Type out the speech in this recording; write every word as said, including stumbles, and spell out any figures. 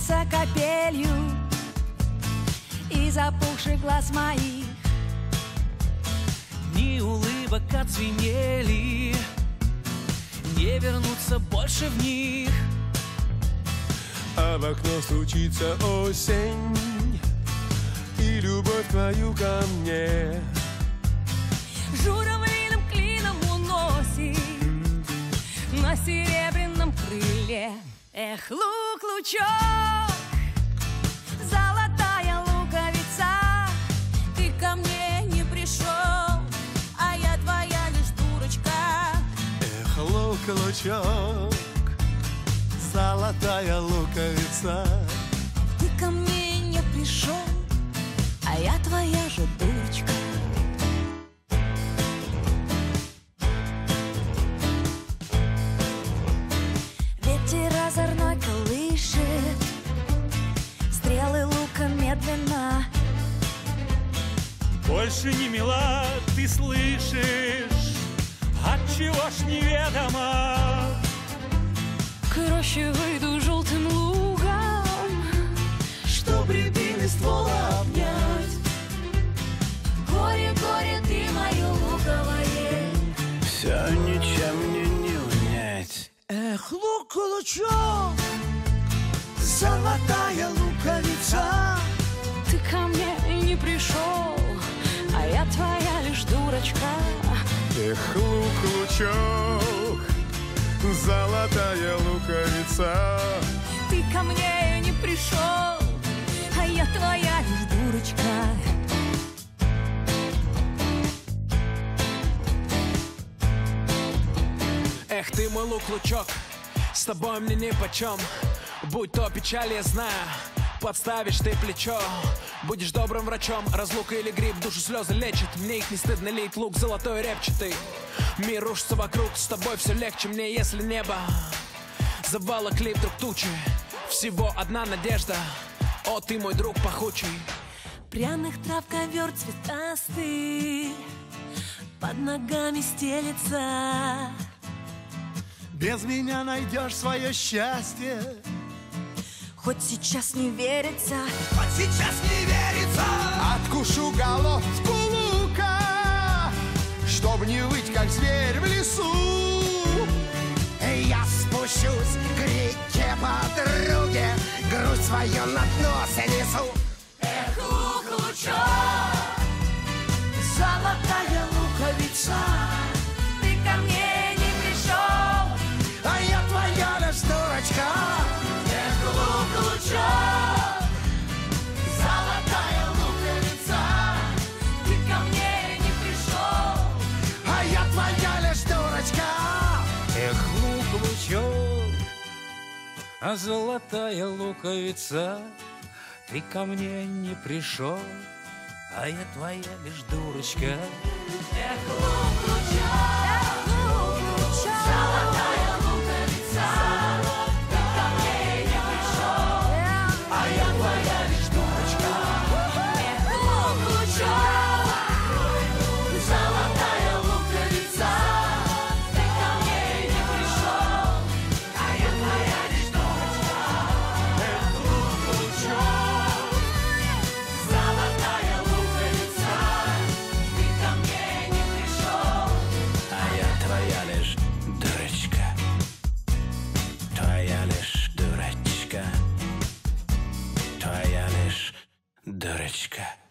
льется капелью из опухших глаз моих. Дни улыбок отзвенели, не вернуться больше в них. А в окно стучится осень, и любовь твою ко мне Журавлиным клином уносит на серебряном крыле. Эх, лук-лучок, золотая луковица, ты ко мне не пришел, а я твоя лишь дурочка. Эх, лук-лучок, золотая луковица, Ты ко мне не пришел, а я твоя же дурочка. Ветер озорной колышет стрелы лука медленно. Больше не мила, ты слышишь, отчего ж неведомо. К роще выйду желтым лугом, чтоб рябины ствола обнять. Горе, горе, ты мое луковое. Все ничем мне не унять. Эх, лук-лучок, золотая луковица, Ты ко мне не пришел, а я твоя лишь дурочка. эх, лук-лучок, золотая луковица, Ты ко мне не пришел, а я твоя лишь дурочка. Эх, ты мой лук-лучок, с тобой мне нипочем. Будь то печаль, я знаю, подставишь ты плечо. Будешь добрым врачом, разлука или грипп душу слезы лечит. Мне их не стыдно лить, лук золотой репчатый. Мир рушится вокруг, с тобой все легче мне, если небо заволокли вдруг тучи. Всего одна надежда, о, ты мой друг пахучий. Пряных трав ковер цветастый под ногами стелется. без меня найдешь свое счастье. Хоть сейчас не верится, Хоть сейчас не верится, откушу головку лука, чтоб не выть, как зверь в лесу. Я спущусь к реке подруге, грудь свою на дно занесу. эх, лук-лучок, золотая луковица, ты ко мне не пришел, А я твоя лишь дурочка. эх, лук-лучок, золотая луковица, ты ко мне не пришел, А я твоя лишь дурочка. Эх, лук-лучок, а золотая луковица, ты ко мне не пришел, а я твоя лишь дурочка. эх, лук-лучок, лук-лучок, золотая луковица, ты ко мне не пришел, А я твоя лишь дурочка. эх, лук-лучок, золотая луковица, ты ко мне не пришел, а я твоя лишь дурочка. Эх, лук-лучок, Золотая луковица, ты ко мне не пришел, А я твоя лишь дурочка. Твоя лишь дурочка. Твоя лишь дурочка.